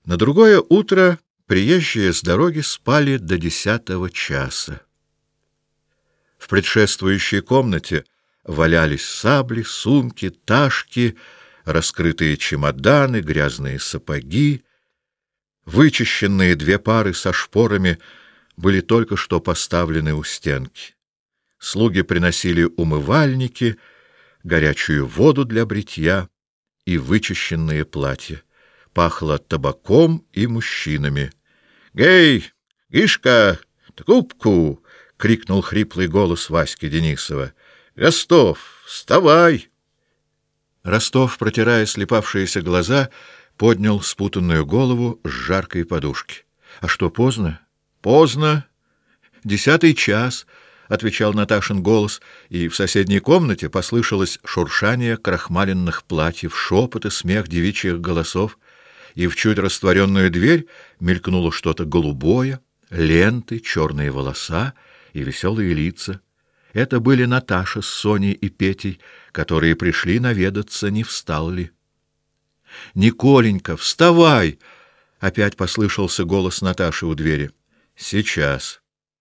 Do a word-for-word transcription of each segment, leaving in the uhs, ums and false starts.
На другое утро приезжие с дороги спали до десятого часа. В предшествующей комнате валялись сабли, сумки, ташки, раскрытые чемоданы, грязные сапоги. Вычищенные две пары со шпорами были только что поставлены у стенки. Слуги приносили умывальники, горячую воду для бритья и вычищенные платья. Пахло табаком и мужчинами. «Гей, Гишка, трубку!» — крикнул хриплый голос Васьки Денисова. «Ростов, вставай!» Ростов, протирая слепавшиеся глаза, поднял спутанную голову с жаркой подушки. — А что, поздно? — Поздно. — Десятый час, — отвечал Наташин голос, и в соседней комнате послышалось шуршание крахмаленных платьев, шепот и смех девичьих голосов, и в чуть растворенную дверь мелькнуло что-то голубое, ленты, черные волоса и веселые лица. Это были Наташа с Соней и Петей, которые пришли наведаться, не встал ли. — Николенька, вставай! — опять послышался голос Наташи у двери. — Сейчас.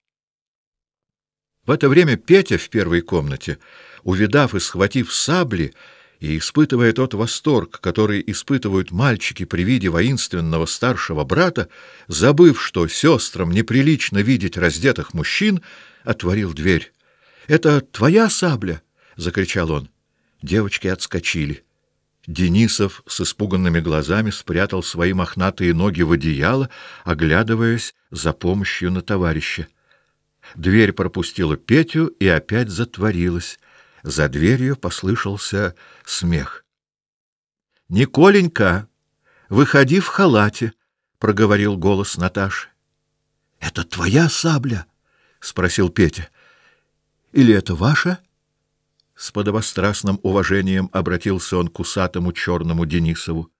В это время Петя в первой комнате, увидав и схватив сабли, и испытывая тот восторг, который испытывают мальчики при виде воинственного старшего брата, забыв, что сестрам неприлично видеть раздетых мужчин, отворил дверь. — Это твоя сабля? — закричал он. Девочки отскочили. Денисов с испуганными глазами спрятал свои мохнатые ноги в одеяло, оглядываясь за помощью на товарища. Дверь пропустила Петю и опять затворилась. За дверью послышался смех. — Николенька, выходи в халате, — проговорил голос Наташи. — Это твоя сабля? — спросил Петя. — Или это ваша? С подобострастным уважением обратился он к усатому черному Денисову.